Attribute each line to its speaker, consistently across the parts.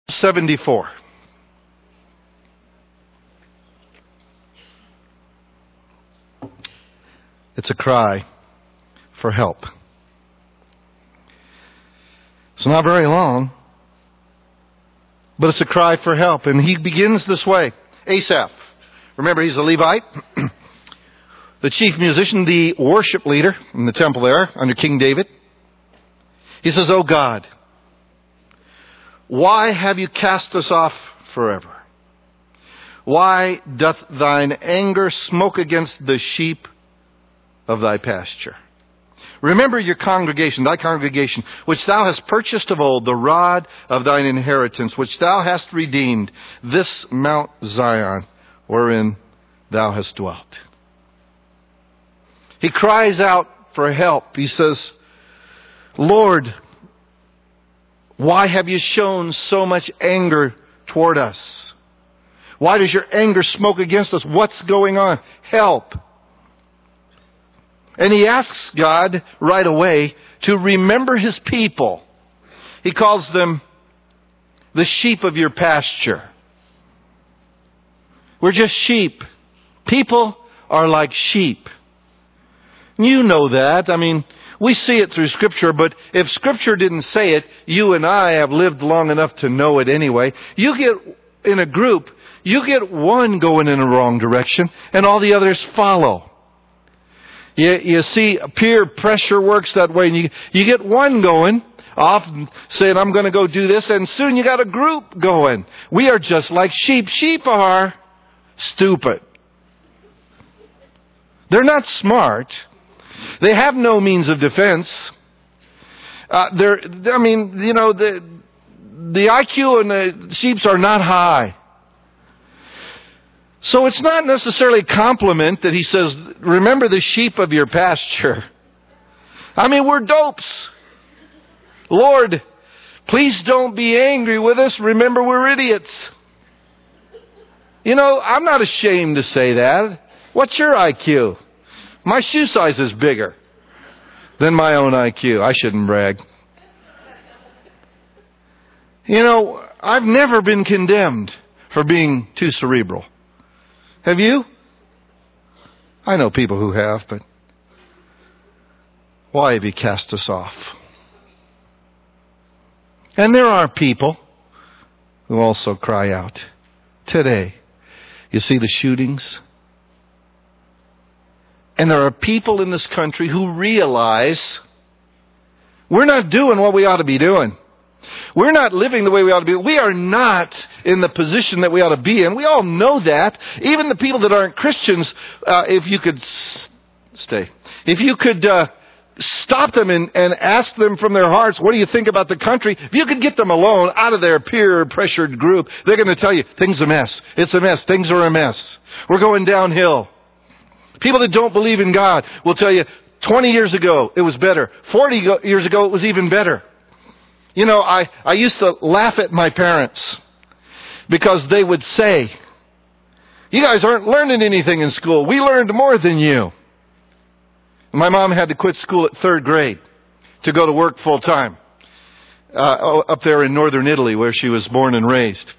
Speaker 1: 74. It's a cry for help. It's not very long, but it's a cry for help. And he begins this way. Asaph, remember he's a Levite, the chief musician, the worship leader in the temple there under King David. He says, "O God, why have you cast us off forever? Why doth thine anger smoke against the sheep of thy pasture? Remember your congregation, thy congregation, which thou hast purchased of old, the rod of thine inheritance, which thou hast redeemed, this Mount Zion, wherein thou hast dwelt." He cries out for help. He says, "Lord, why have you shown so much anger toward us? Why does your anger smoke against us? What's going on? Help." And he asks God right away to remember his people. He calls them the sheep of your pasture. We're just sheep. People are like sheep. You know that. I mean, we see it through Scripture, but if Scripture didn't say it, you and I have lived long enough to know it anyway. You get in a group, you get one going in the wrong direction, and all the others follow. You see, peer pressure works that way. And you get one going, off saying, "I'm going to go do this," and soon you got a group going. We are just like sheep. Sheep are stupid. They're not smart. They have no means of defense. The IQ and the sheep's are not high. So it's not necessarily a compliment that he says, "Remember the sheep of your pasture." I mean, we're dopes. Lord, please don't be angry with us. Remember, we're idiots. You know, I'm not ashamed to say that. What's your IQ? My shoe size is bigger than my own IQ. I shouldn't brag. You know, I've never been condemned for being too cerebral. Have you? I know people who have, but why have you cast us off? And there are people who also cry out today. You see the shootings? And there are people in this country who realize we're not doing what we ought to be doing. We're not living the way we ought to be. We are not in the position that we ought to be in. We all know that. Even the people that aren't Christians, if you could stop them and ask them from their hearts, what do you think about the country? If you could get them alone out of their peer-pressured group, they're going to tell you, things are a mess. It's a mess. Things are a mess. We're going downhill. People that don't believe in God will tell you, 20 years ago, it was better. 40 years ago, it was even better. You know, I used to laugh at my parents because they would say, "You guys aren't learning anything in school. We learned more than you." My mom had to quit school at 3rd grade to go to work full time up there in northern Italy where she was born and raised.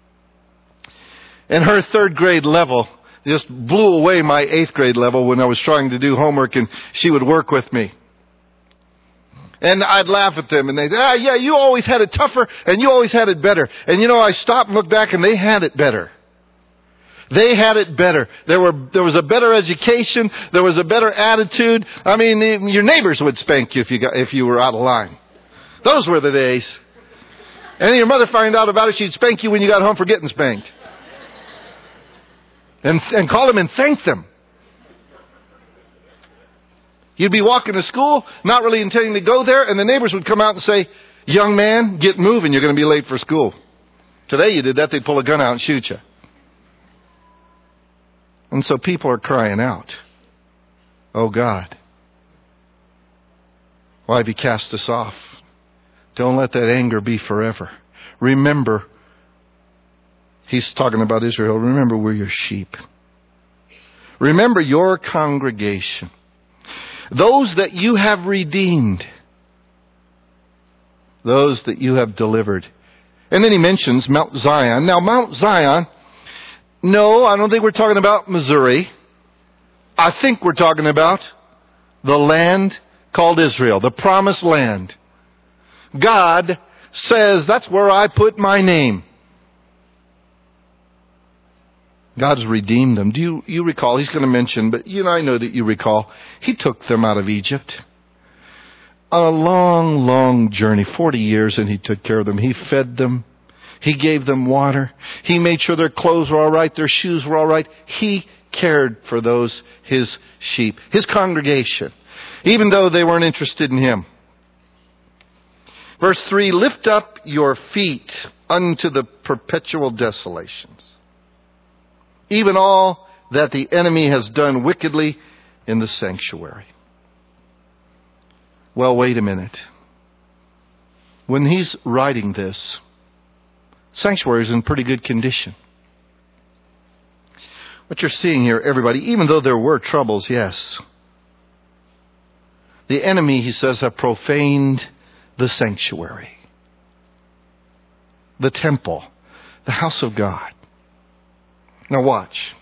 Speaker 1: And her 3rd grade level just blew away my 8th grade level when I was trying to do homework and she would work with me. And I'd laugh at them and they'd say, "Yeah, you always had it tougher and you always had it better." And you know, I stopped and looked back and they had it better. They had it better. There was a better education. There was a better attitude. I mean, your neighbors would spank you if you were out of line. Those were the days. And your mother found out about it, she'd spank you when you got home for getting spanked. And call them and thank them. You'd be walking to school, not really intending to go there, and the neighbors would come out and say, "Young man, get moving, you're going to be late for school." Today you did that, they'd pull a gun out and shoot you. And so people are crying out, "Oh God, why have you cast us off? Don't let that anger be forever. Remember," he's talking about Israel, "remember we're your sheep. Remember your congregation. Those that you have redeemed. Those that you have delivered. And then he mentions Mount Zion. Now, Mount Zion, no, I don't think we're talking about Missouri. I think we're talking about the land called Israel, the promised land. God says, that's where I put my name. God's redeemed them. Do you recall? He's going to mention, but I know that you recall. He took them out of Egypt on a long, long journey, 40 years, and he took care of them. He fed them. He gave them water. He made sure their clothes were all right, their shoes were all right. He cared for those, his sheep, his congregation, even though they weren't interested in him. Verse 3, lift up your feet unto the perpetual desolations, even all that the enemy has done wickedly in the sanctuary. Well, wait a minute. When he's writing this, sanctuary is in pretty good condition. What you're seeing here, everybody, even though there were troubles, yes, the enemy, he says, have profaned the sanctuary, the temple, the house of God. Now watch.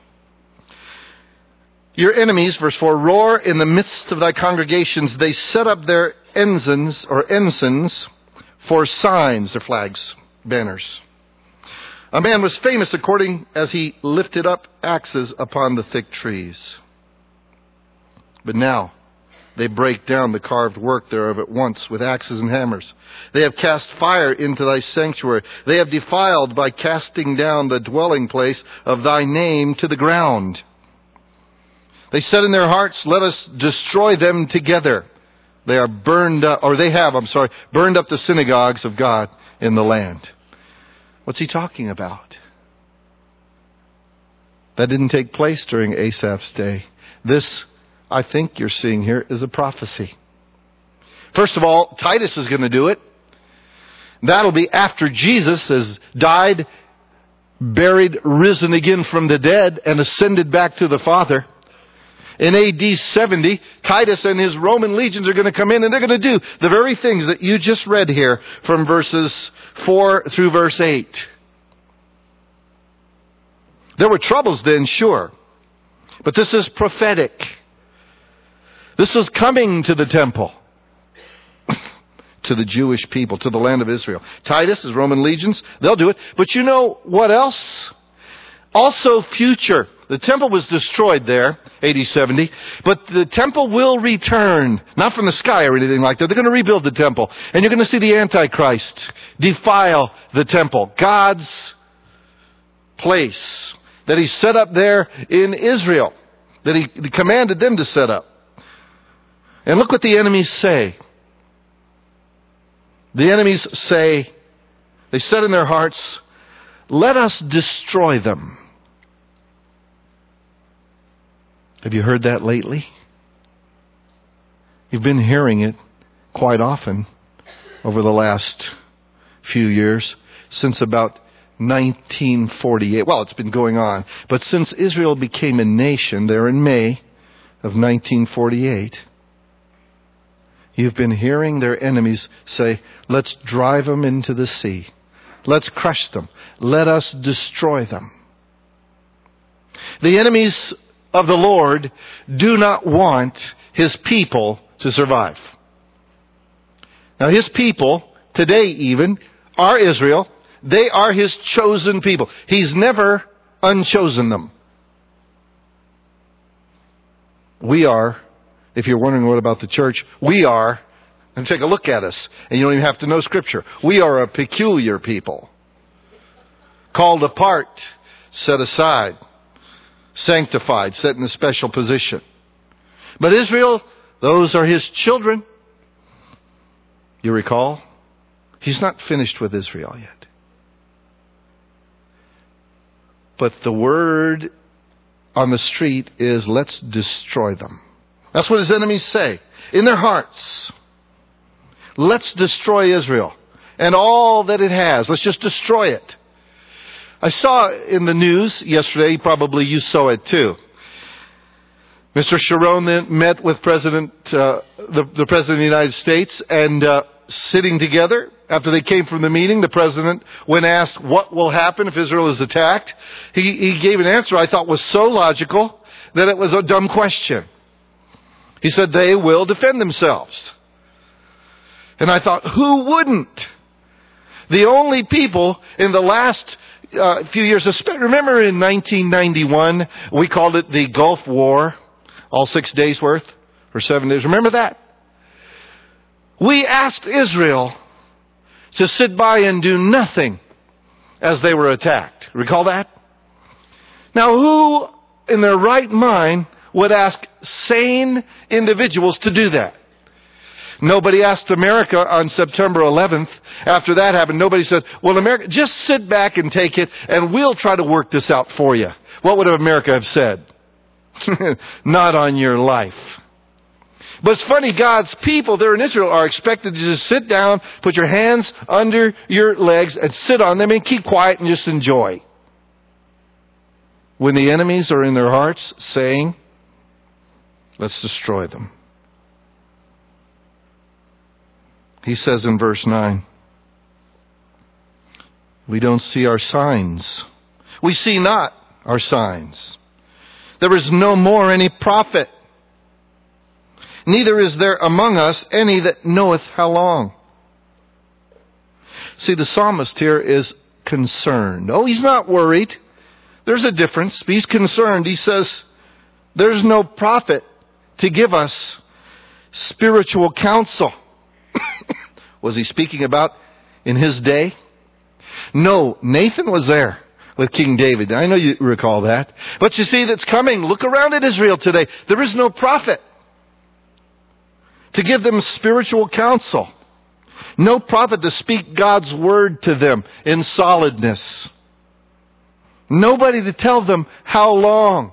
Speaker 1: Your enemies, verse 4, roar in the midst of thy congregations. They set up their ensigns for signs, their flags, banners. A man was famous according as he lifted up axes upon the thick trees. But now they break down the carved work thereof at once with axes and hammers. They have cast fire into thy sanctuary. They have defiled by casting down the dwelling place of thy name to the ground. They said in their hearts, let us destroy them together. They are burned up, or they have, burned up the synagogues of God in the land. What's he talking about? That didn't take place during Asaph's day. This, I think you're seeing here, is a prophecy. First of all, Titus is going to do it. That'll be after Jesus has died, buried, risen again from the dead, and ascended back to the Father. In AD 70, Titus and his Roman legions are going to come in and they're going to do the very things that you just read here from verses 4 through verse 8. There were troubles then, sure. But this is prophetic. This is coming to the temple, to the Jewish people, to the land of Israel. Titus, his Roman legions, they'll do it. But you know what else? Also future. The temple was destroyed there, AD 70, but the temple will return, not from the sky or anything like that. They're going to rebuild the temple. And you're going to see the Antichrist defile the temple, God's place that he set up there in Israel, that he commanded them to set up. And look what the enemies say. The enemies say, they said in their hearts, let us destroy them. Have you heard that lately? You've been hearing it quite often over the last few years, since about 1948. Well, it's been going on. But since Israel became a nation there in May of 1948, you've been hearing their enemies say, let's drive them into the sea. Let's crush them. Let us destroy them. The enemies of the Lord do not want his people to survive. Now his people, today even, are Israel. They are his chosen people. He's never unchosen them. We are, if you're wondering what about the church, we are, and take a look at us, and you don't even have to know Scripture. We are a peculiar people, called apart, set aside, sanctified, set in a special position. But Israel, those are his children. You recall? He's not finished with Israel yet. But the word on the street is, let's destroy them. That's what his enemies say in their hearts. Let's destroy Israel and all that it has. Let's just destroy it. I saw in the news yesterday, probably you saw it too. Mr. Sharon then met with the President of the United States, and sitting together after they came from the meeting, the president, when asked what will happen if Israel is attacked, he gave an answer I thought was so logical that it was a dumb question. He said, they will defend themselves. And I thought, who wouldn't? The only people in the last few years, remember in 1991, we called it the Gulf War, all 6 days worth, or 7 days. Remember that? We asked Israel to sit by and do nothing as they were attacked. Recall that? Now, who in their right mind would ask sane individuals to do that? Nobody asked America on September 11th. After that happened, nobody said, well, America, just sit back and take it, and we'll try to work this out for you. What would America have said? Not on your life. But it's funny, God's people there in Israel are expected to just sit down, put your hands under your legs, and sit on them and keep quiet and just enjoy. When the enemies are in their hearts saying, let's destroy them. He says in verse 9, we don't see our signs. We see not our signs. There is no more any prophet. Neither is there among us any that knoweth how long. See, the psalmist here is concerned. Oh, he's not worried. There's a difference. He's concerned. He says, there's no prophet to give us spiritual counsel. Was he speaking about in his day? No, Nathan was there with King David. I know you recall that. But you see, that's coming. Look around at Israel today. There is no prophet to give them spiritual counsel. No prophet to speak God's word to them in solidness. Nobody to tell them how long.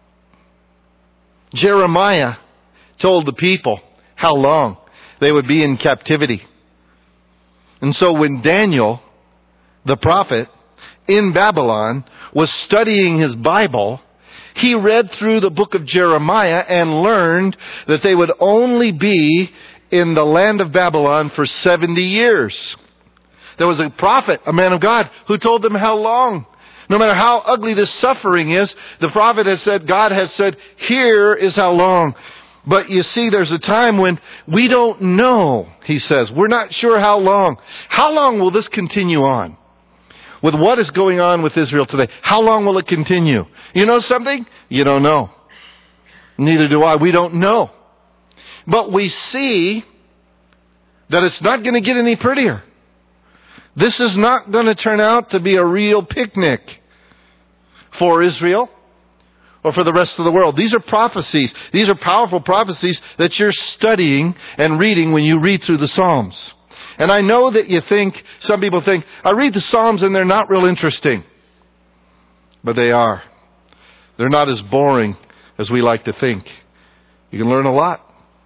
Speaker 1: Jeremiah told the people how long they would be in captivity. And so when Daniel, the prophet, in Babylon, was studying his Bible, he read through the book of Jeremiah and learned that they would only be in the land of Babylon for 70 years. There was a prophet, a man of God, who told them how long. No matter how ugly this suffering is, the prophet has said, God has said, here is how long. But you see, there's a time when we don't know, he says. We're not sure how long. How long will this continue on? With what is going on with Israel today, how long will it continue? You know something? You don't know. Neither do I. We don't know. But we see that it's not going to get any prettier. This is not going to turn out to be a real picnic for Israel or for the rest of the world. These are prophecies. These are powerful prophecies that you're studying and reading when you read through the Psalms. And I know that you think, some people think, I read the Psalms and they're not real interesting. But they are. They're not as boring as we like to think. You can learn a lot.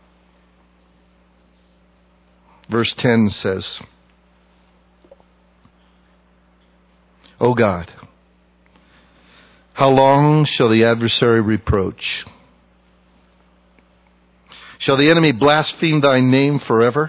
Speaker 1: Verse 10 says, O God, how long shall the adversary reproach? Shall the enemy blaspheme thy name forever?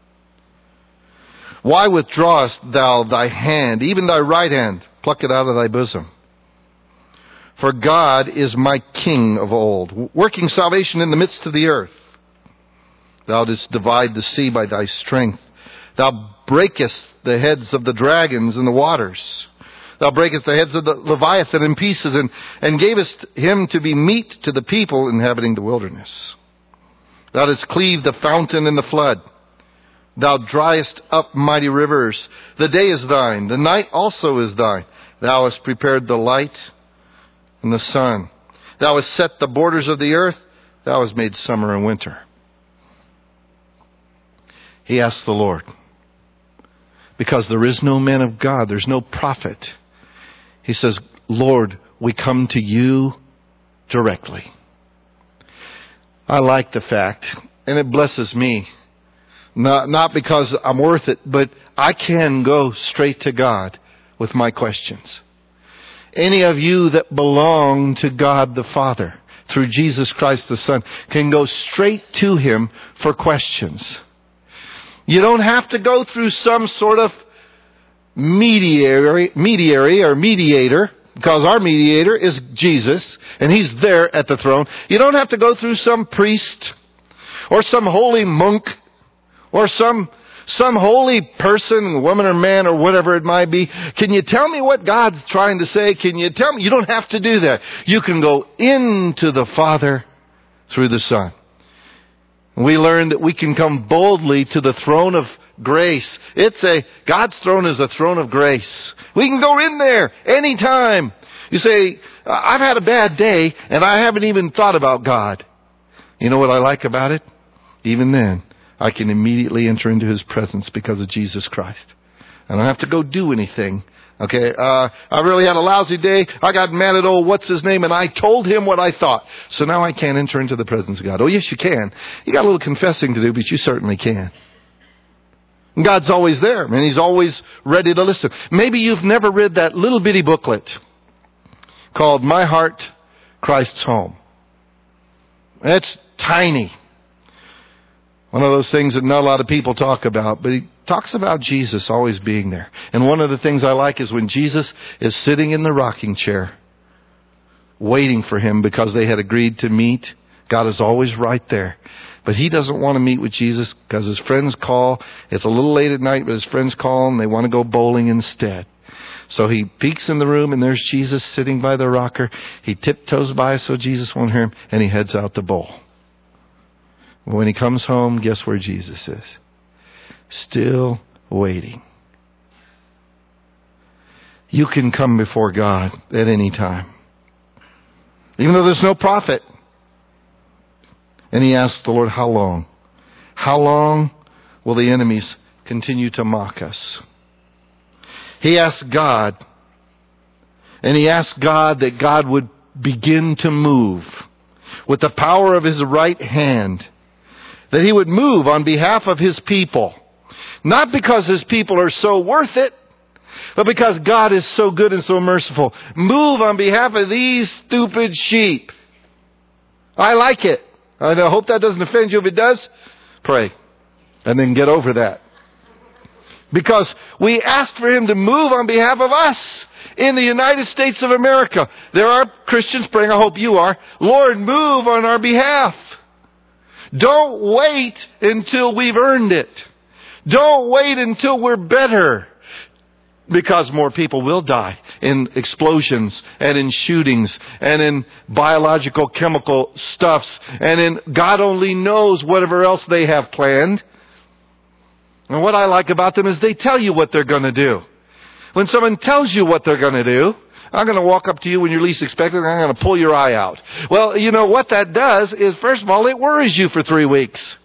Speaker 1: Why withdrawest thou thy hand, even thy right hand? Pluck it out of thy bosom. For God is my King of old, working salvation in the midst of the earth. Thou didst divide the sea by thy strength. Thou breakest the heads of the dragons in the waters. Thou breakest the heads of the Leviathan in pieces, and gavest him to be meat to the people inhabiting the wilderness. Thou didst cleave the fountain in the flood. Thou driest up mighty rivers. The day is thine. The night also is thine. Thou hast prepared the light and the sun. Thou hast set the borders of the earth. Thou hast made summer and winter. He asked the Lord, because there is no man of God, there's no prophet. He says, Lord, we come to you directly. I like the fact, and it blesses me, not because I'm worth it, but I can go straight to God with my questions. Any of you that belong to God the Father through Jesus Christ the Son can go straight to Him for questions. You don't have to go through some sort of mediator, because our mediator is Jesus, and He's there at the throne. You don't have to go through some priest or some holy monk or some holy person, woman or man or whatever it might be. Can you tell me what God's trying to say? Can you tell me? You don't have to do that. You can go into the Father through the Son. We learn that we can come boldly to the throne of grace. God's throne is a throne of grace. We can go in there anytime. You say, I've had a bad day and I haven't even thought about God. You know what I like about it? Even then, I can immediately enter into His presence because of Jesus Christ. I don't have to go do anything. Okay, I really had a lousy day. I got mad at old what's his name, and I told him what I thought. So now I can't enter into the presence of God. Oh, yes, you can. You got a little confessing to do, but you certainly can. And God's always there, and He's always ready to listen. Maybe you've never read that little bitty booklet called My Heart, Christ's Home. It's tiny. One of those things that not a lot of people talk about, but he talks about Jesus always being there. And one of the things I like is when Jesus is sitting in the rocking chair, waiting for him because they had agreed to meet. God is always right there. But he doesn't want to meet with Jesus because his friends call. It's a little late at night, but his friends call and they want to go bowling instead. So he peeks in the room and there's Jesus sitting by the rocker. He tiptoes by so Jesus won't hear him, and he heads out to bowl. When he comes home, guess where Jesus is? Still waiting. You can come before God at any time. Even though there's no prophet. And he asks the Lord, how long? How long will the enemies continue to mock us? He asked God, and he asked God that God would begin to move with the power of His right hand, that He would move on behalf of His people. Not because His people are so worth it, but because God is so good and so merciful. Move on behalf of these stupid sheep. I like it. I hope that doesn't offend you. If it does, pray. And then get over that. Because we asked for Him to move on behalf of us in the United States of America. There are Christians praying, I hope you are, Lord, move on our behalf. Don't wait until we've earned it. Don't wait until we're better. Because more people will die in explosions and in shootings and in biological chemical stuffs and in God only knows whatever else they have planned. And what I like about them is they tell you what they're going to do. When someone tells you what they're going to do, I'm going to walk up to you when you're least expecting and I'm going to pull your eye out. Well, you know what that does is, first of all, it worries you for 3 weeks.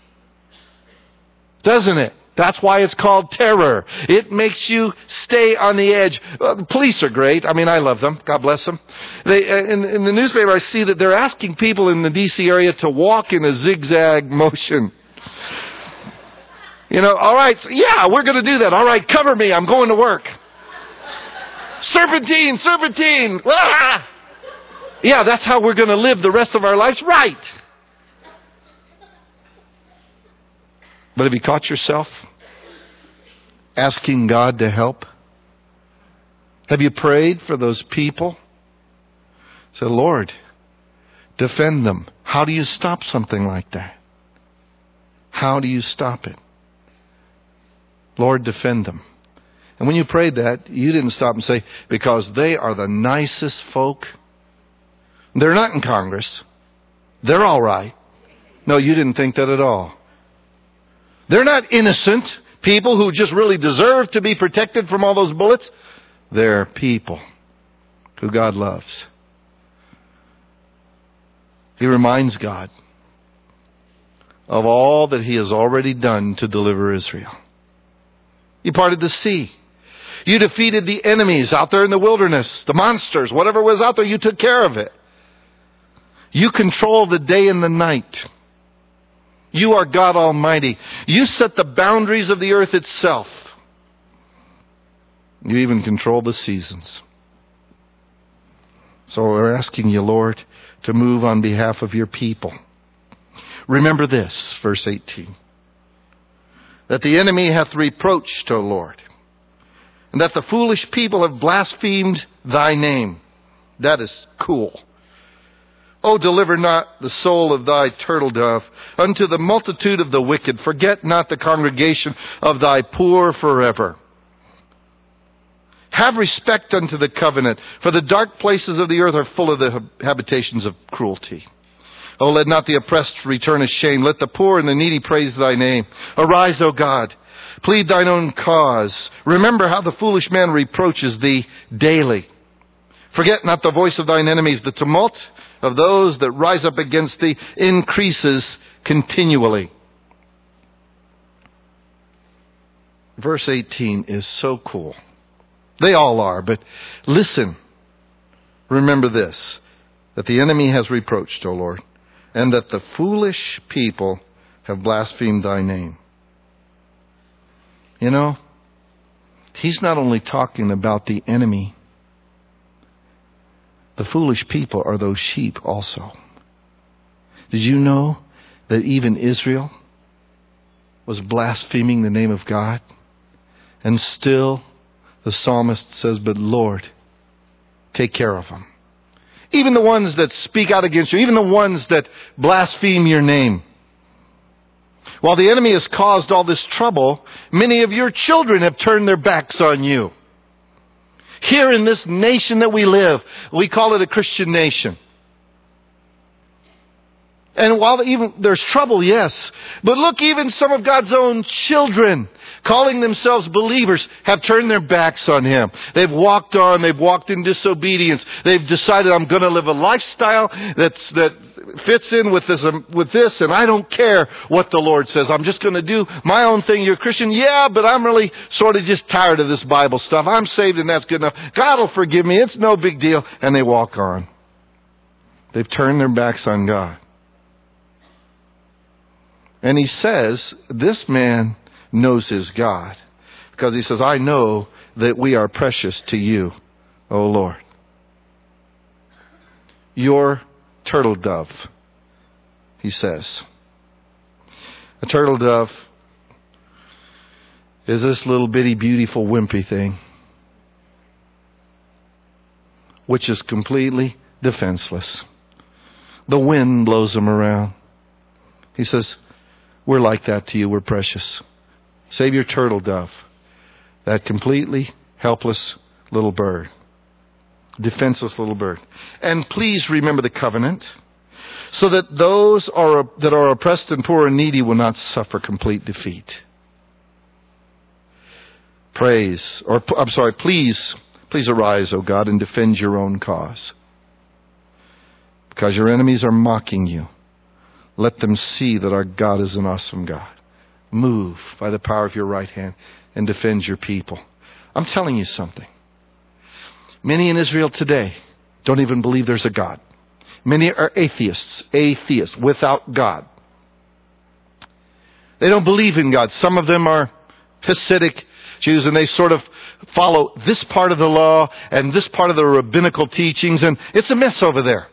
Speaker 1: Doesn't it? That's why it's called terror. It makes you stay on the edge. The police are great. I mean, I love them. God bless them. In the newspaper, I see that they're asking people in the D.C. area to walk in a zigzag motion. You know, all right, yeah, we're going to do that. All right, cover me. I'm going to work. Serpentine, serpentine. Ah! Yeah, that's how we're going to live the rest of our lives. Right. But have you caught yourself asking God to help? Have you prayed for those people? Say, Lord, defend them. How do you stop something like that? How do you stop it? Lord, defend them. And when you prayed that, you didn't stop and say, because they are the nicest folk. They're not in Congress. They're all right. No, you didn't think that at all. They're not innocent people who just really deserve to be protected from all those bullets. They're people who God loves. He reminds God of all that He has already done to deliver Israel. You parted the sea. You defeated the enemies out there in the wilderness, the monsters, whatever was out there, you took care of it. You control the day and the night. You are God Almighty. You set the boundaries of the earth itself. You even control the seasons. So we're asking you, Lord, to move on behalf of your people. Remember this, verse 18. that the enemy hath reproached, O Lord, and that the foolish people have blasphemed thy name. That is cool. O deliver not the soul of thy turtle dove unto the multitude of the wicked. Forget not the congregation of thy poor forever. Have respect unto the covenant, for the dark places of the earth are full of the habitations of cruelty. O let not the oppressed return ashamed. Let the poor and the needy praise thy name. Arise, O God. Plead thine own cause. Remember how the foolish man reproaches thee daily. Forget not the voice of thine enemies. The tumult of those that rise up against thee increases continually. Verse 18 is so cool. They all are, but listen. Remember this, that the enemy has reproached, O Lord, and that the foolish people have blasphemed thy name. You know, he's not only talking about the enemy. The foolish people are those sheep also. Did you know that even Israel was blaspheming the name of God? And still the psalmist says, but Lord, take care of them. Even the ones that speak out against you, even the ones that blaspheme your name. While the enemy has caused all this trouble, many of your children have turned their backs on you. Here in this nation that we live, we call it a Christian nation. And while even there's trouble, yes. But look, even some of God's own children, calling themselves believers, have turned their backs on Him. They've walked on, they've walked in disobedience. They've decided, I'm going to live a lifestyle that fits in with this, and I don't care what the Lord says. I'm just going to do my own thing. You're a Christian? Yeah, but I'm really sort of just tired of this Bible stuff. I'm saved and that's good enough. God will forgive me. It's no big deal. And they walk on. They've turned their backs on God. And he says, this man knows his God. Because he says, I know that we are precious to you, O Lord. Your turtle dove, he says. A turtle dove is this little bitty beautiful wimpy thing, which is completely defenseless. The wind blows them around. He says, we're like that to you. We're precious. Save your turtle dove, that completely helpless little bird, defenseless little bird. And please remember the covenant, so that those that are oppressed and poor and needy will not suffer complete defeat. Please arise, O God, and defend your own cause. Because your enemies are mocking you. Let them see that our God is an awesome God. Move by the power of your right hand and defend your people. I'm telling you something. Many in Israel today don't even believe there's a God. Many are atheists without God. They don't believe in God. Some of them are Hasidic Jews, and they sort of follow this part of the law and this part of the rabbinical teachings, and it's a mess over there.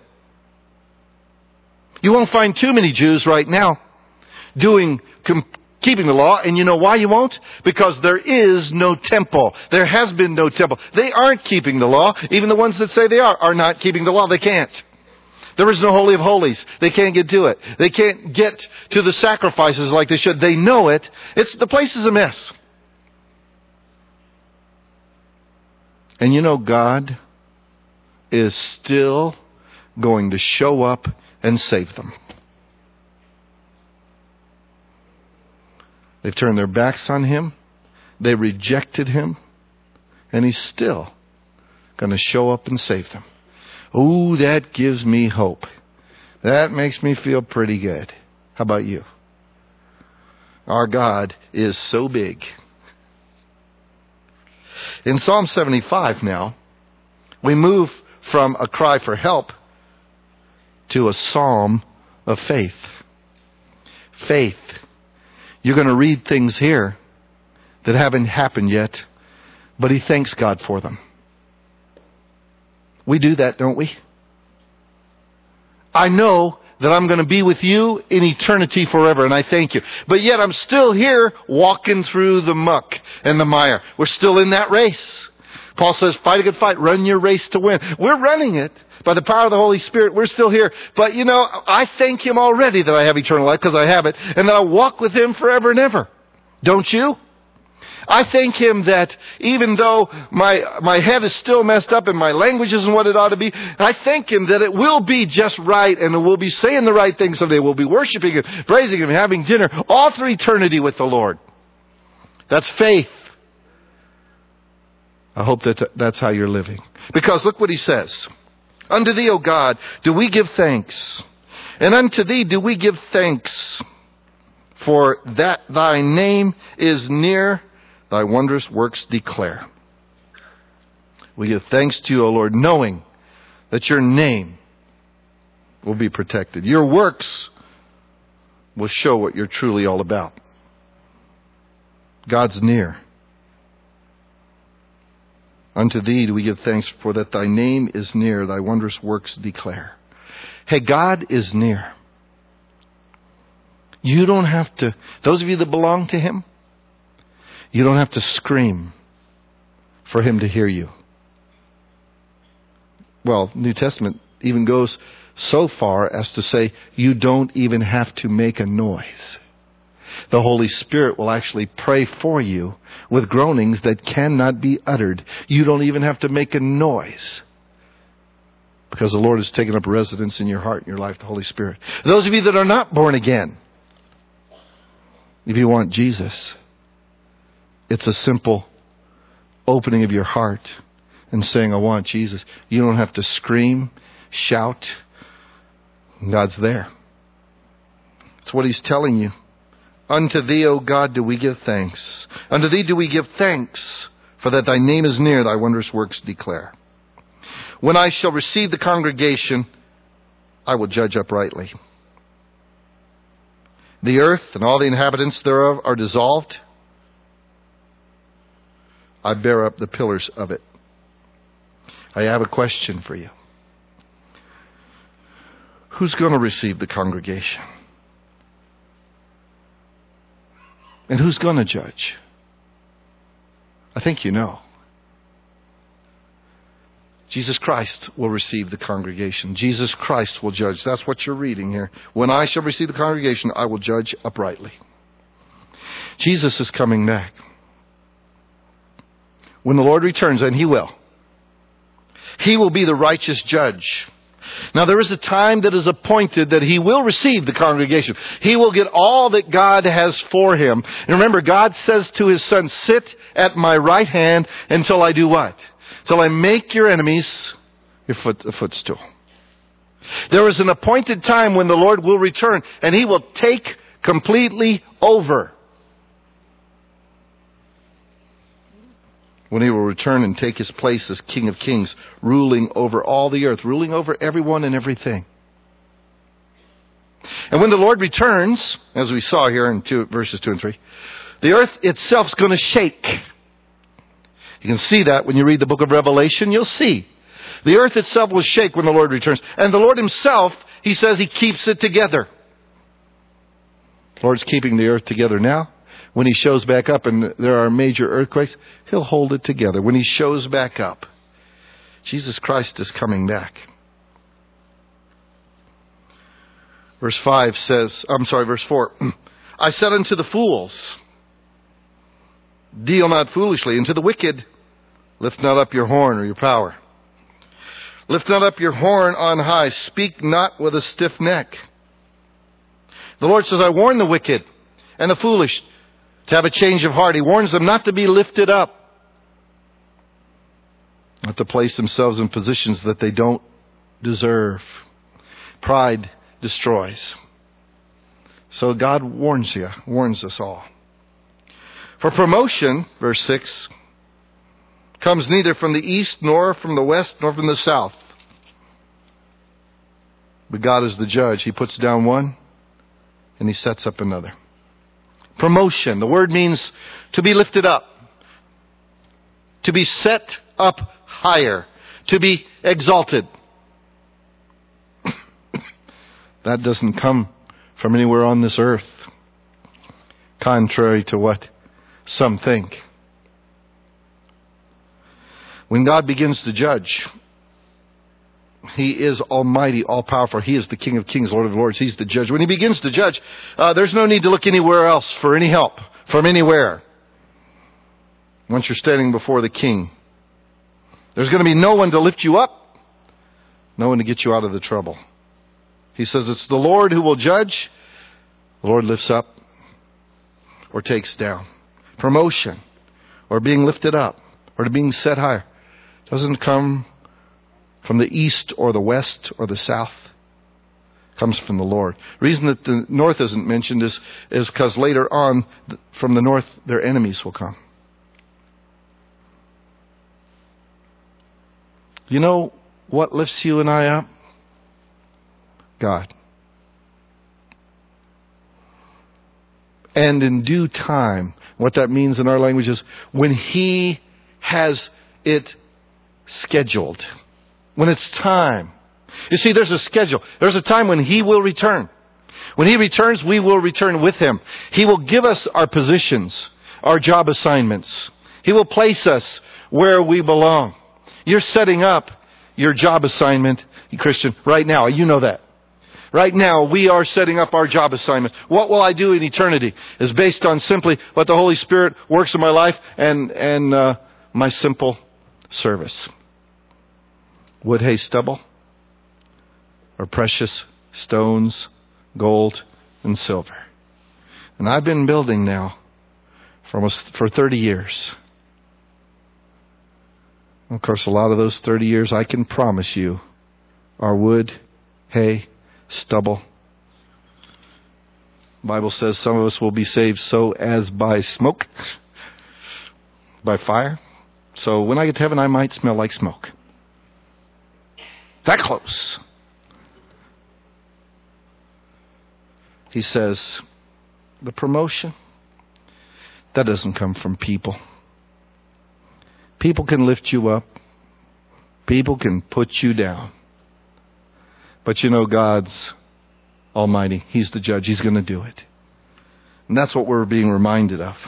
Speaker 1: You won't find too many Jews right now keeping the law. And you know why you won't? Because there is no temple. There has been no temple. They aren't keeping the law. Even the ones that say they are not keeping the law. They can't. There is no Holy of Holies. They can't get to it. They can't get to the sacrifices like they should. They know it. The place is a mess. And you know, God is still going to show up and save them. They've turned their backs on Him. They rejected Him. And He's still going to show up and save them. Ooh, that gives me hope. That makes me feel pretty good. How about you? Our God is so big. In Psalm 75 now, we move from a cry for help to a psalm of faith. Faith. You're going to read things here that haven't happened yet, but he thanks God for them. We do that, don't we? I know that I'm going to be with you in eternity forever, and I thank you. But yet I'm still here walking through the muck and the mire. We're still in that race. Paul says, fight a good fight, run your race to win. We're running it by the power of the Holy Spirit. We're still here. But I thank Him already that I have eternal life because I have it, and that I'll walk with Him forever and ever. Don't you? I thank Him that even though my head is still messed up and my language isn't what it ought to be, I thank Him that it will be just right and we'll be saying the right things someday. We'll be worshiping Him, praising Him, having dinner, all through eternity with the Lord. That's faith. I hope that's how you're living. Because look what he says. Unto Thee, O God, do we give thanks. And unto Thee do we give thanks. For that Thy name is near, Thy wondrous works declare. We give thanks to You, O Lord, knowing that Your name will be protected. Your works will show what you're truly all about. God's near. Unto Thee do we give thanks, for that Thy name is near, Thy wondrous works declare. Hey, God is near. You don't have to, those of you that belong to Him, you don't have to scream for Him to hear you. Well, New Testament even goes so far as to say you don't even have to make a noise. The Holy Spirit will actually pray for you with groanings that cannot be uttered. You don't even have to make a noise, because the Lord has taken up residence in your heart and your life, the Holy Spirit. Those of you that are not born again, if you want Jesus, it's a simple opening of your heart and saying, I want Jesus. You don't have to scream, shout. God's there. That's what He's telling you. Unto Thee, O God, do we give thanks. Unto Thee do we give thanks, for that Thy name is near, Thy wondrous works declare. When I shall receive the congregation, I will judge uprightly. The earth and all the inhabitants thereof are dissolved. I bear up the pillars of it. I have a question for you. Who's going to receive the congregation? And who's going to judge? I think you know. Jesus Christ will receive the congregation. Jesus Christ will judge. That's what you're reading here. When I shall receive the congregation, I will judge uprightly. Jesus is coming back. When the Lord returns, and He will be the righteous judge. Now there is a time that is appointed that He will receive the congregation. He will get all that God has for Him. And remember, God says to His Son, sit at my right hand until I do what? Till I make your enemies a footstool. There is an appointed time when the Lord will return and He will take completely over. When He will return and take His place as King of Kings, ruling over all the earth, ruling over everyone and everything. And when the Lord returns, as we saw here in verses 2 and 3, the earth itself is going to shake. You can see that when you read the book of Revelation. You'll see. The earth itself will shake when the Lord returns. And the Lord Himself, He says He keeps it together. The Lord's keeping the earth together now. When He shows back up and there are major earthquakes, He'll hold it together. When He shows back up, Jesus Christ is coming back. Verse 4. I said unto the fools, deal not foolishly. And to the wicked, lift not up your horn or your power. Lift not up your horn on high. Speak not with a stiff neck. The Lord says, I warn the wicked and the foolish to have a change of heart. He warns them not to be lifted up, not to place themselves in positions that they don't deserve. Pride destroys. So God warns us all. For promotion, verse 6, comes neither from the east, nor from the west, nor from the south. But God is the judge. He puts down one and He sets up another. Promotion. The word means to be lifted up. To be set up higher. To be exalted. That doesn't come from anywhere on this earth, contrary to what some think. When God begins to judge, He is almighty, all-powerful. He is the King of kings, Lord of lords. He's the judge. When He begins to judge, there's no need to look anywhere else for any help from anywhere. Once you're standing before the King, there's going to be no one to lift you up, no one to get you out of the trouble. He says it's the Lord who will judge. The Lord lifts up or takes down. Promotion or being lifted up or to being set higher doesn't come from the east or the west or the south. It comes from the Lord. The reason that the north isn't mentioned is because later on from the north their enemies will come. You know what lifts you and I up? God. And in due time, what that means in our language is when He has it scheduled. When it's time. You see, there's a schedule. There's a time when He will return. When He returns, we will return with Him. He will give us our positions, our job assignments. He will place us where we belong. You're setting up your job assignment, Christian, right now. You know that. Right now, we are setting up our job assignments. What will I do in eternity is based on simply what the Holy Spirit works in my life and my simple service. Wood, hay, stubble, or precious stones, gold, and silver. And I've been building now for 30 years. Of course, a lot of those 30 years, I can promise you, are wood, hay, stubble. The Bible says some of us will be saved so as by smoke, by fire. So when I get to heaven, I might smell like smoke. That close. He says, the promotion, that doesn't come from people. People can lift you up. People can put you down. But you know God's almighty. He's the judge. He's going to do it. And that's what we're being reminded of.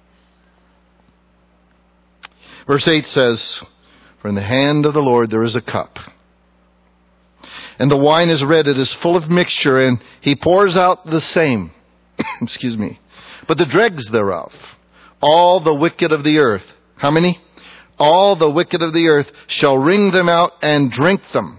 Speaker 1: Verse 8 says, for in the hand of the Lord there is a cup. And the wine is red. It is full of mixture. And He pours out the same. Excuse me. But the dregs thereof, all the wicked of the earth. How many? All the wicked of the earth shall wring them out and drink them.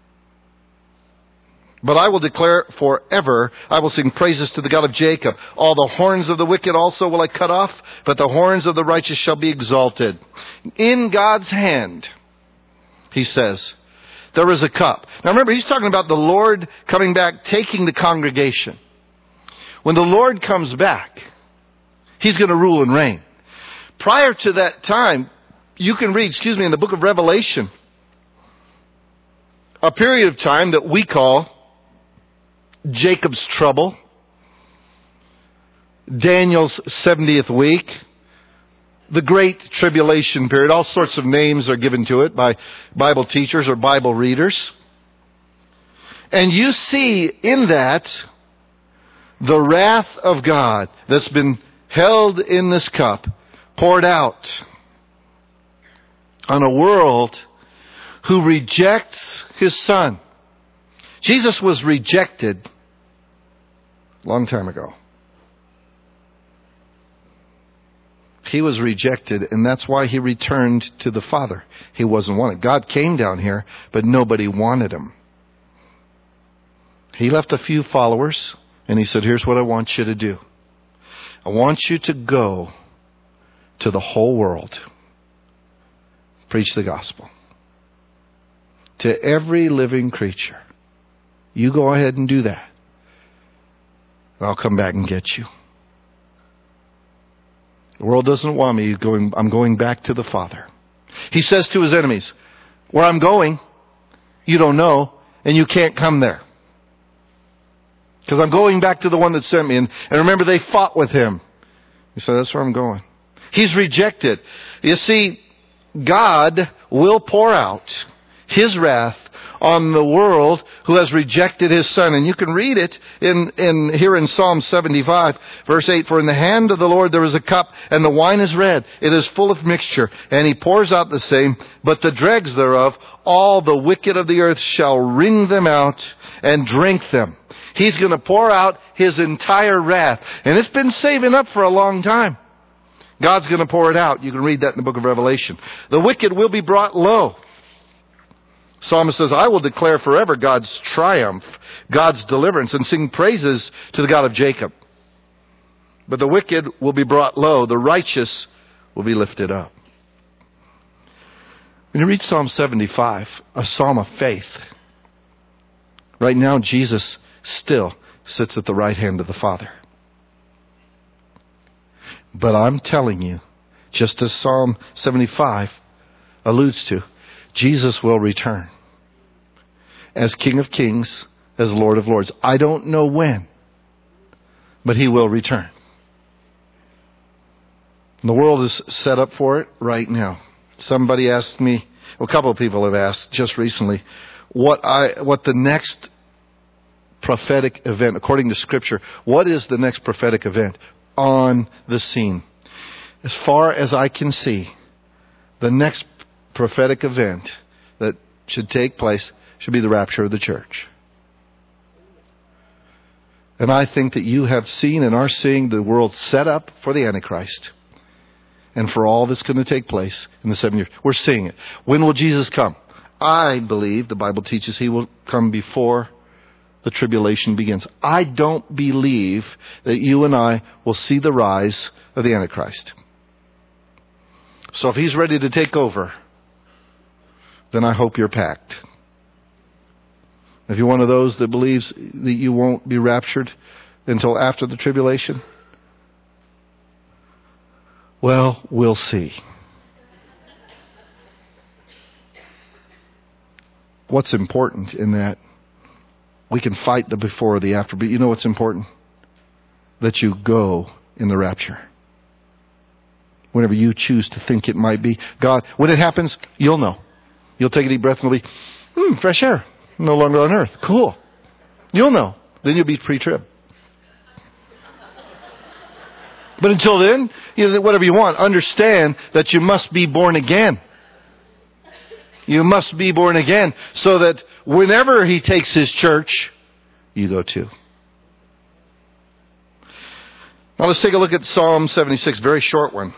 Speaker 1: But I will declare forever, I will sing praises to the God of Jacob. All the horns of the wicked also will I cut off, but the horns of the righteous shall be exalted. In God's hand, He says, there is a cup. Now remember, He's talking about the Lord coming back, taking the congregation. When the Lord comes back, He's going to rule and reign. Prior to that time, you can read, in the book of Revelation, a period of time that we call Jacob's trouble, Daniel's 70th week, the Great Tribulation period. All sorts of names are given to it by Bible teachers or Bible readers. And you see in that the wrath of God that's been held in this cup, poured out on a world who rejects His Son. Jesus was rejected a long time ago. He was rejected, and that's why He returned to the Father. He wasn't wanted. God came down here, but nobody wanted Him. He left a few followers, and He said, here's what I want you to do. I want you to go to the whole world. Preach the gospel. To every living creature. You go ahead and do that. And I'll come back and get you. The world doesn't want me. I'm going back to the Father. He says to His enemies, where I'm going, you don't know, and you can't come there. Because I'm going back to the one that sent me. And remember, they fought with Him. He said, that's where I'm going. He's rejected. You see, God will pour out His wrath on the world who has rejected His Son. And you can read it here in Psalm 75, verse 8. For in the hand of the Lord there is a cup, and the wine is red. It is full of mixture, and He pours out the same. But the dregs thereof, all the wicked of the earth shall wring them out and drink them. He's going to pour out His entire wrath. And it's been saving up for a long time. God's going to pour it out. You can read that in the book of Revelation. The wicked will be brought low. Psalmist says, I will declare forever God's triumph, God's deliverance, and sing praises to the God of Jacob. But the wicked will be brought low. The righteous will be lifted up. When you read Psalm 75, a psalm of faith, right now Jesus still sits at the right hand of the Father. But I'm telling you, just as Psalm 75 alludes to, Jesus will return as King of Kings, as Lord of Lords. I don't know when, but He will return. And the world is set up for it right now. Somebody asked me, a couple of people have asked just recently, what the next prophetic event, according to Scripture, what is the next prophetic event on the scene? As far as I can see, the next prophetic event that should take place should be the rapture of the church. And I think that you have seen and are seeing the world set up for the Antichrist and for all that's going to take place in the 7 years. We're seeing it. When will Jesus come? I believe the Bible teaches He will come before the tribulation begins. I don't believe that you and I will see the rise of the Antichrist. So if he's ready to take over, then I hope you're packed. If you're one of those that believes that you won't be raptured until after the tribulation, well, we'll see. What's important in that? We can fight the before or the after, but you know what's important? That you go in the rapture. Whenever you choose to think it might be. God, when it happens, you'll know. You'll take a deep breath and it'll be, fresh air. No longer on earth. Cool. You'll know. Then you'll be pre-trib. But until then, whatever you want, understand that you must be born again. You must be born again so that whenever He takes His church, you go too. Now let's take a look at Psalm 76, very short one.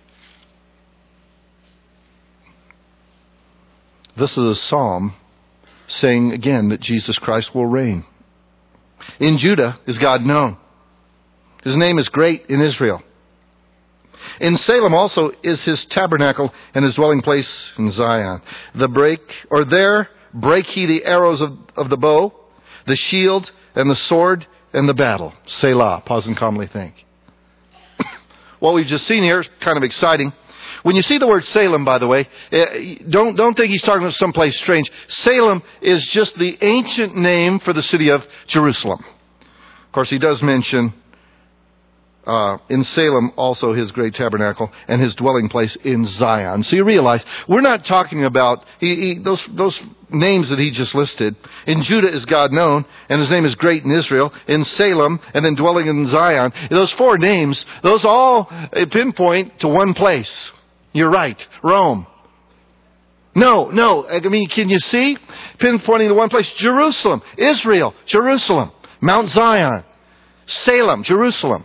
Speaker 1: This is a psalm saying again that Jesus Christ will reign. In Judah is God known. His name is great in Israel. In Salem also is His tabernacle and His dwelling place in Zion. There break He the arrows of the bow, the shield and the sword and the battle. Selah. Pause and calmly think. What we've just seen here is kind of exciting. When you see the word Salem, by the way, don't think he's talking about someplace strange. Salem is just the ancient name for the city of Jerusalem. Of course, he does mention in Salem also His great tabernacle and His dwelling place in Zion. So you realize we're not talking about those names that he just listed. In Judah is God known, and His name is great in Israel. In Salem, and then dwelling in Zion. Those four names, those all pinpoint to one place. You're right, Rome. No. I mean, can you see? Pinpointing to one place. Jerusalem, Israel, Jerusalem, Mount Zion, Salem, Jerusalem.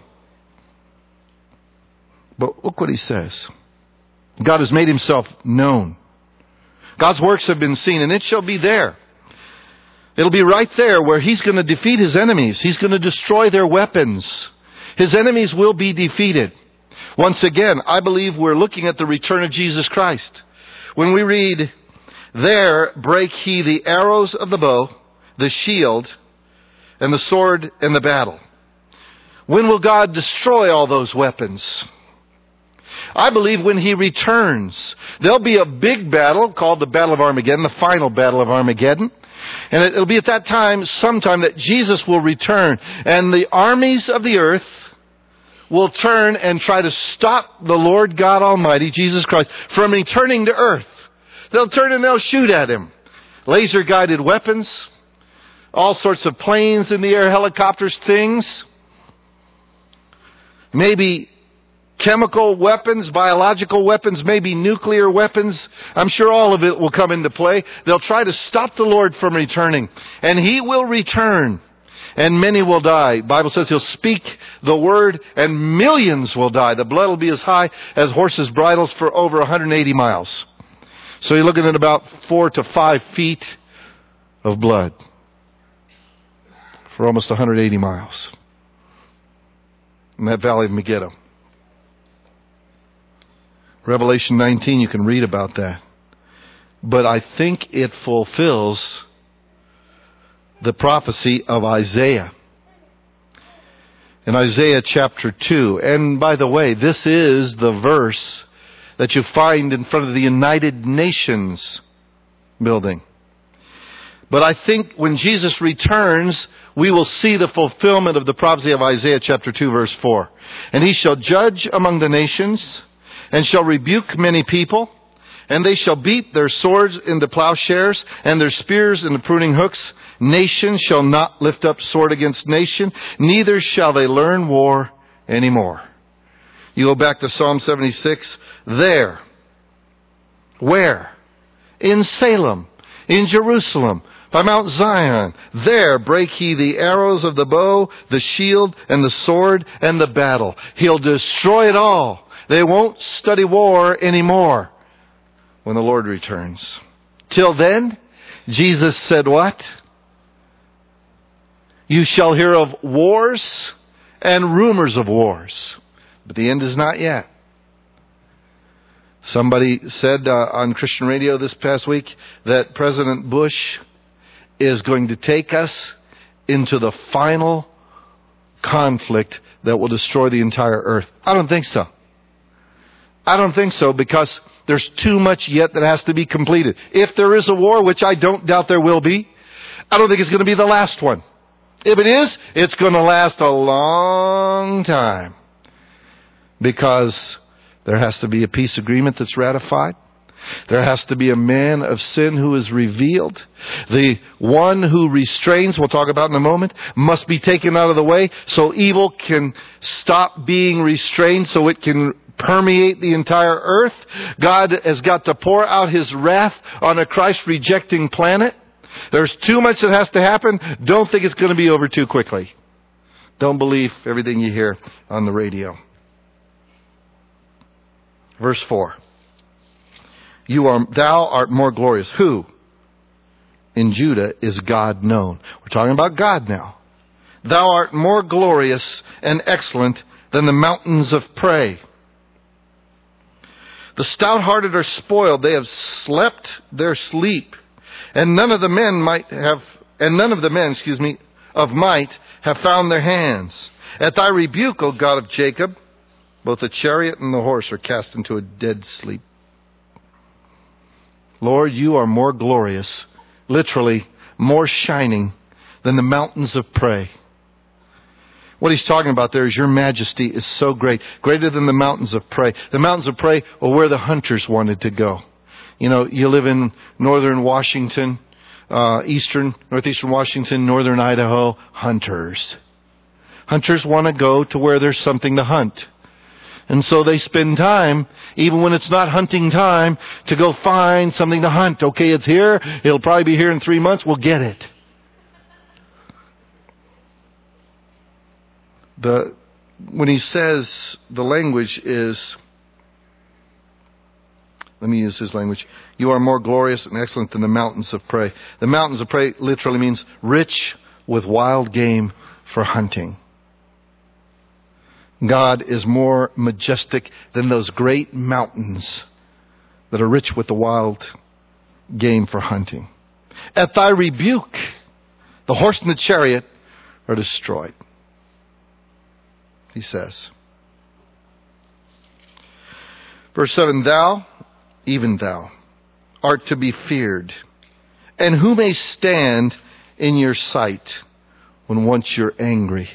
Speaker 1: But look what he says. God has made Himself known. God's works have been seen, and it shall be there. It'll be right there where He's going to defeat His enemies. He's going to destroy their weapons. His enemies will be defeated. Once again, I believe we're looking at the return of Jesus Christ. When we read, there break He the arrows of the bow, the shield, and the sword and the battle. When will God destroy all those weapons? I believe when He returns, there'll be a big battle called the Battle of Armageddon, the final Battle of Armageddon. And it'll be at that time, sometime, that Jesus will return. And the armies of the earth will turn and try to stop the Lord God Almighty, Jesus Christ, from returning to earth. They'll turn and they'll shoot at Him. laser-guided weapons, all sorts of planes in the air, helicopters, things. Maybe chemical weapons, biological weapons, maybe nuclear weapons. I'm sure all of it will come into play. They'll try to stop the Lord from returning. And He will return. And many will die. The Bible says He'll speak the word and millions will die. The blood will be as high as horses' bridles for over 180 miles. So you're looking at about 4 to 5 feet of blood for almost 180 miles in that valley of Megiddo. Revelation 19, you can read about that. But I think it fulfills the prophecy of Isaiah. In Isaiah chapter 2. And by the way, this is the verse that you find in front of the United Nations building. But I think when Jesus returns, we will see the fulfillment of the prophecy of Isaiah chapter 2 verse 4. And He shall judge among the nations, and shall rebuke many people, and they shall beat their swords into plowshares, and their spears into pruning hooks. Nation shall not lift up sword against nation, neither shall they learn war anymore. You go back to Psalm 76, there. Where? In Salem, in Jerusalem, by Mount Zion. There break He the arrows of the bow, the shield, and the sword, and the battle. He'll destroy it all. They won't study war anymore when the Lord returns. Till then, Jesus said what? You shall hear of wars and rumors of wars. But the end is not yet. Somebody said on Christian radio this past week that President Bush is going to take us into the final conflict that will destroy the entire earth. I don't think so. I don't think so, because there's too much yet that has to be completed. If there is a war, which I don't doubt there will be, I don't think it's going to be the last one. If it is, it's going to last a long time, because there has to be a peace agreement that's ratified. There has to be a man of sin who is revealed. The one who restrains, we'll talk about in a moment, must be taken out of the way so evil can stop being restrained, so it can permeate the entire earth. God has got to pour out His wrath on a Christ-rejecting planet. There's too much that has to happen. Don't think it's going to be over too quickly. Don't believe everything you hear on the radio. Verse 4. Thou art more glorious. Who? In Judah is God known. We're talking about God now. Thou art more glorious and excellent than the mountains of prey. The stout-hearted are spoiled. They have slept their sleep. And none of the men of might have found their hands. At thy rebuke, O God of Jacob, both the chariot and the horse are cast into a dead sleep. Lord, you are more glorious, literally more shining than the mountains of prey. What he's talking about there is your majesty is so great, greater than the mountains of prey. The mountains of prey are where the hunters wanted to go. You know, you live in northern Washington, northeastern Washington, northern Idaho, hunters. Hunters want to go to where there's something to hunt. And so they spend time, even when it's not hunting time, to go find something to hunt. Okay, it's here. It'll probably be here in 3 months. We'll get it. When he says the language is, let me use his language. You are more glorious and excellent than the mountains of prey. The mountains of prey literally means rich with wild game for hunting. God is more majestic than those great mountains that are rich with the wild game for hunting. At thy rebuke, the horse and the chariot are destroyed. He says. Verse 7, thou, even thou, art to be feared. And who may stand in your sight when once you're angry?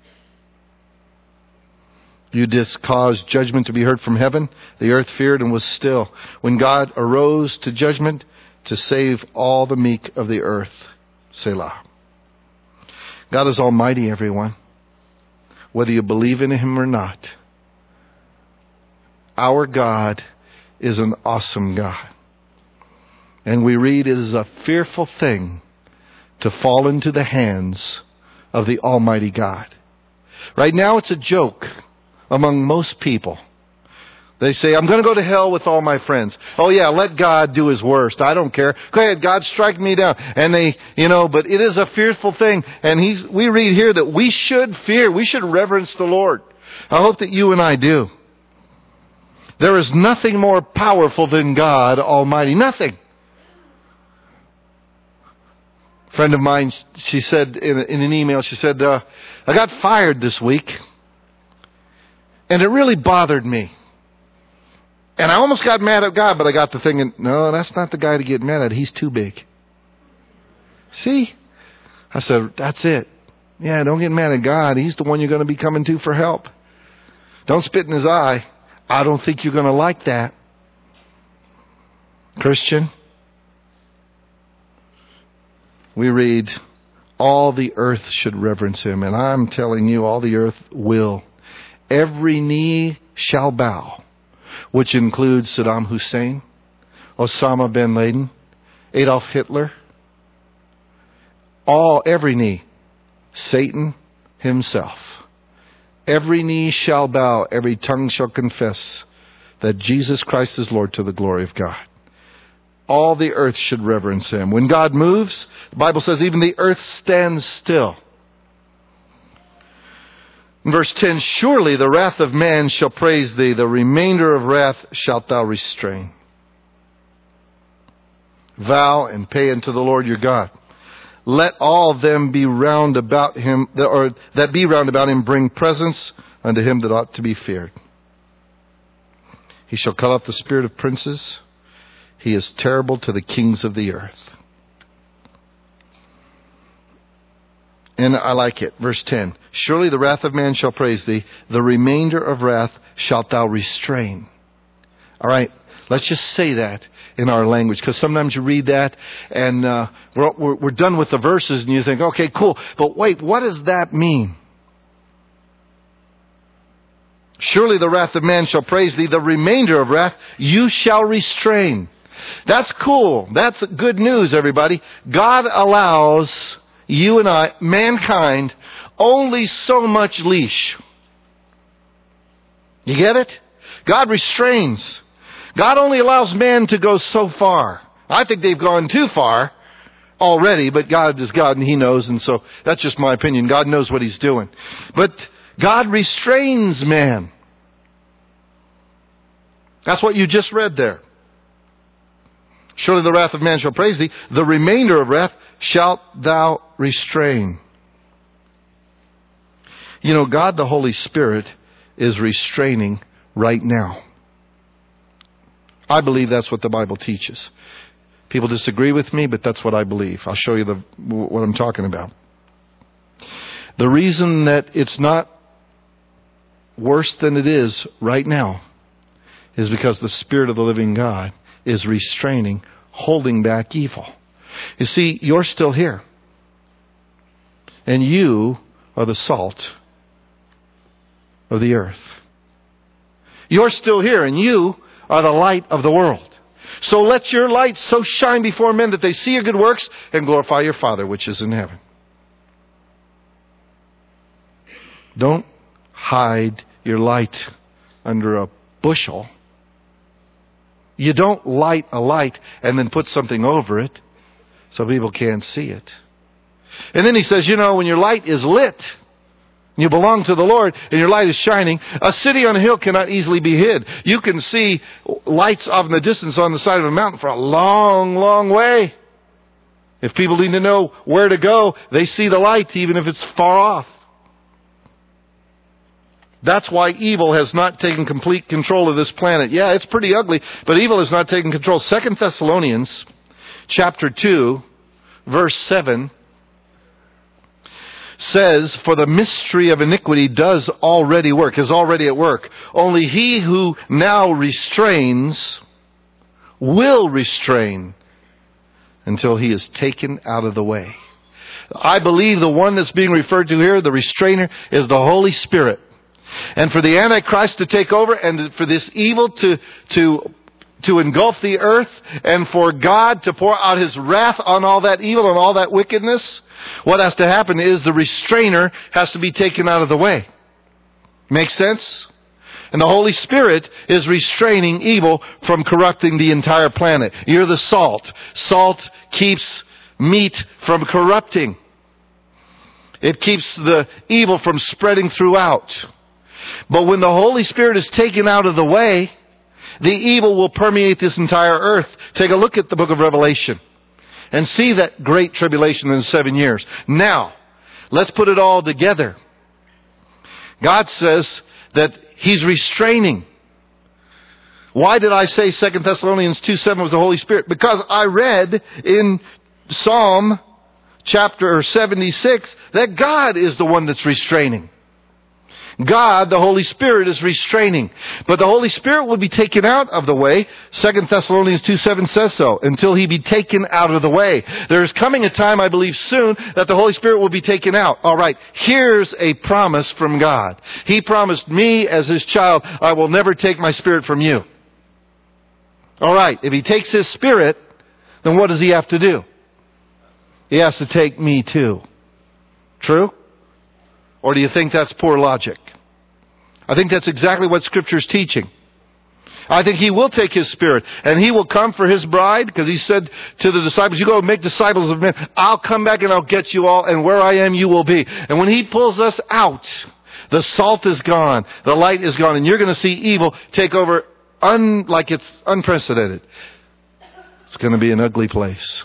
Speaker 1: You didst cause judgment to be heard from heaven. The earth feared and was still. When God arose to judgment, to save all the meek of the earth. Selah. God is almighty, everyone. Whether you believe in Him or not, our God is an awesome God. And we read it is a fearful thing to fall into the hands of the Almighty God. Right now it's a joke among most people. They say, I'm going to go to hell with all my friends. Oh yeah, let God do His worst. I don't care. Go ahead, God, strike me down. And they, but it is a fearful thing. And we read here that we should fear. We should reverence the Lord. I hope that you and I do. There is nothing more powerful than God Almighty. Nothing. A friend of mine, she said in an email, she said, I got fired this week. And it really bothered me. And I almost got mad at God, but I got to thinking, no, that's not the guy to get mad at. He's too big. See? I said, that's it. Yeah, don't get mad at God. He's the one you're going to be coming to for help. Don't spit in His eye. I don't think you're going to like that. Christian, we read, all the earth should reverence Him. And I'm telling you, all the earth will. Every knee shall bow, which includes Saddam Hussein, Osama bin Laden, Adolf Hitler. Every knee. Satan himself. Every knee shall bow, every tongue shall confess that Jesus Christ is Lord, to the glory of God. All the earth should reverence Him. When God moves, the Bible says even the earth stands still. In verse 10, surely the wrath of man shall praise Thee, the remainder of wrath shalt Thou restrain. Vow and pay unto the Lord your God. Let all them be round about Him, or that be round about Him, bring presents unto Him that ought to be feared. He shall cut off the spirit of princes. He is terrible to the kings of the earth. And I like it. Verse 10. Surely the wrath of man shall praise Thee. The remainder of wrath shalt Thou restrain. All right. Let's just say that in our language, because sometimes you read that and we're done with the verses and you think, okay, cool. But wait, what does that mean? Surely the wrath of man shall praise Thee. The remainder of wrath you shall restrain. That's cool. That's good news, everybody. God allows you and I, mankind, only so much leash. You get it? God restrains. God only allows man to go so far. I think they've gone too far already, but God is God and He knows, and so that's just my opinion. God knows what He's doing. But God restrains man. That's what you just read there. Surely the wrath of man shall praise Thee. The remainder of wrath shalt Thou restrain. God the Holy Spirit is restraining right now. I believe that's what the Bible teaches. People disagree with me, but that's what I believe. I'll show you what I'm talking about. The reason that it's not worse than it is right now is because the Spirit of the living God is restraining, holding back evil. You see, you're still here. And you are the salt of the earth. You're still here, and you are the light of the world. So let your light so shine before men that they see your good works and glorify your Father which is in heaven. Don't hide your light under a bushel. You don't light a light and then put something over it so people can't see it. And then He says, when your light is lit, you belong to the Lord, and your light is shining. A city on a hill cannot easily be hid. You can see lights off in the distance on the side of a mountain for a long, long way. If people need to know where to go, they see the light, even if it's far off. That's why evil has not taken complete control of this planet. Yeah, it's pretty ugly, but evil has not taken control. 2 Thessalonians chapter 2, verse 7 says, for the mystery of iniquity does already work, is already at work. Only he who now restrains will restrain until he is taken out of the way. I believe the one that's being referred to here, the restrainer, is the Holy Spirit. And for the Antichrist to take over and for this evil to engulf the earth and for God to pour out His wrath on all that evil and all that wickedness, what has to happen is the restrainer has to be taken out of the way. Make sense? And the Holy Spirit is restraining evil from corrupting the entire planet. You're the salt. Salt keeps meat from corrupting. It keeps the evil from spreading throughout. But when the Holy Spirit is taken out of the way, the evil will permeate this entire earth. Take a look at the book of Revelation and see that great tribulation in 7 years. Now, let's put it all together. God says that He's restraining. Why did I say 2 Thessalonians 2:7 was the Holy Spirit? Because I read in Psalm chapter 76 that God is the one that's restraining. God, the Holy Spirit, is restraining. But the Holy Spirit will be taken out of the way. 2 Thessalonians 2:7 says so, until He be taken out of the way. There is coming a time, I believe soon, that the Holy Spirit will be taken out. All right, here's a promise from God. He promised me as His child, I will never take my Spirit from you. All right, if He takes His Spirit, then what does He have to do? He has to take me too. True? Or do you think that's poor logic? I think that's exactly what Scripture's teaching. I think He will take His Spirit and He will come for His bride, because He said to the disciples, you go and make disciples of men. I'll come back and I'll get you all, and where I am you will be. And when He pulls us out, the salt is gone, the light is gone, and you're going to see evil take over like it's unprecedented. It's going to be an ugly place.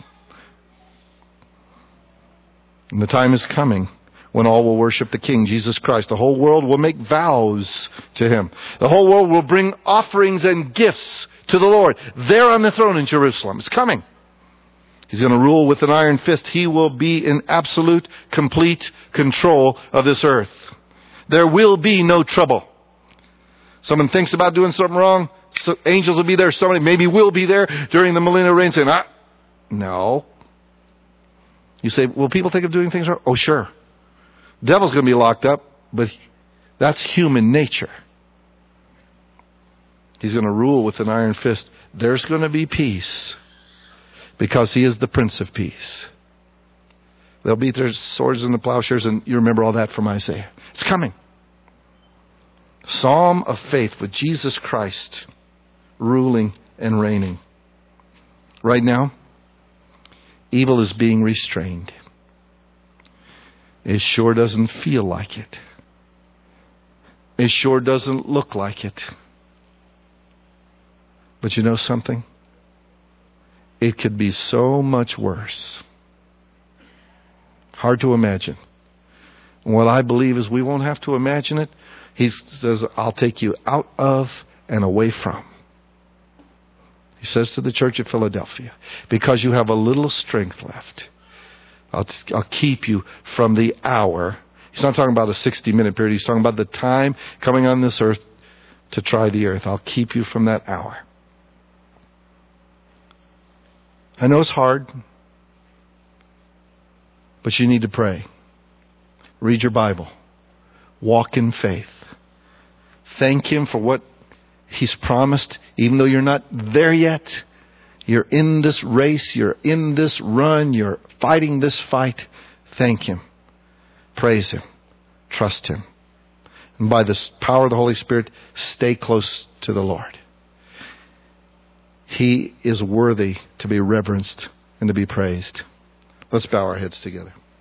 Speaker 1: And the time is coming when all will worship the King, Jesus Christ. The whole world will make vows to Him. The whole world will bring offerings and gifts to the Lord there on the throne in Jerusalem. It's coming. He's going to rule with an iron fist. He will be in absolute, complete control of this earth. There will be no trouble. Someone thinks about doing something wrong, so angels will be there. Somebody maybe will be there during the millennial reign saying, no. You say, will people think of doing things wrong? Oh, sure. Devil's going to be locked up, but that's human nature. He's going to rule with an iron fist. There's going to be peace because He is the Prince of Peace. They'll beat their swords into plowshares, and you remember all that from Isaiah. It's coming. Psalm of faith with Jesus Christ ruling and reigning. Right now, evil is being restrained. It sure doesn't feel like it. It sure doesn't look like it. But you know something? It could be so much worse. Hard to imagine. What I believe is we won't have to imagine it. He says, I'll take you out of and away from. He says to the church at Philadelphia, because you have a little strength left, I'll keep you from the hour. He's not talking about a 60-minute period. He's talking about the time coming on this earth to try the earth. I'll keep you from that hour. I know it's hard, but you need to pray. Read your Bible. Walk in faith. Thank Him for what He's promised, even though you're not there yet. You're in this race. You're in this run. You're fighting this fight. Thank Him. Praise Him. Trust Him. And by the power of the Holy Spirit, stay close to the Lord. He is worthy to be reverenced and to be praised. Let's bow our heads together.